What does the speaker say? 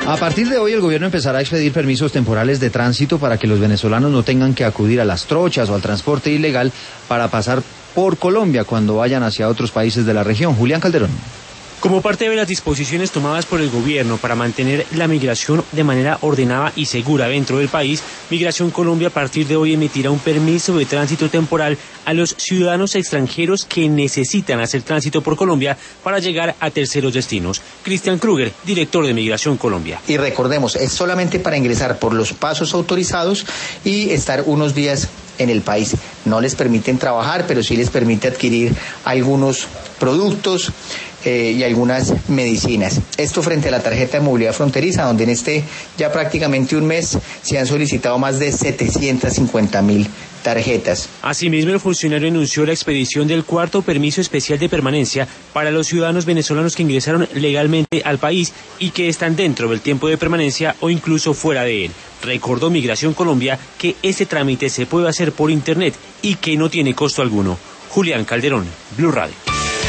A partir de hoy el gobierno empezará a expedir permisos temporales de tránsito para que los venezolanos no tengan que acudir a las trochas o al transporte ilegal para pasar por Colombia cuando vayan hacia otros países de la región. Julián Calderón. Como parte de las disposiciones tomadas por el gobierno para mantener la migración de manera ordenada y segura dentro del país, Migración Colombia a partir de hoy emitirá un permiso de tránsito temporal a los ciudadanos extranjeros que necesitan hacer tránsito por Colombia para llegar a terceros destinos. Cristian Kruger, director de Migración Colombia. Y recordemos, es solamente para ingresar por los pasos autorizados y estar unos días en el país. No les permiten trabajar, pero sí les permite adquirir algunos productos y algunas medicinas. Esto frente a la tarjeta de movilidad fronteriza, donde en ya prácticamente un mes se han solicitado más de 750.000 tarjetas. Asimismo, el funcionario anunció la expedición del cuarto permiso especial de permanencia para los ciudadanos venezolanos que ingresaron legalmente al país y que están dentro del tiempo de permanencia o incluso fuera de él. Recordó Migración Colombia que ese trámite se puede hacer por internet y que no tiene costo alguno. Julián Calderón, Blue Radio.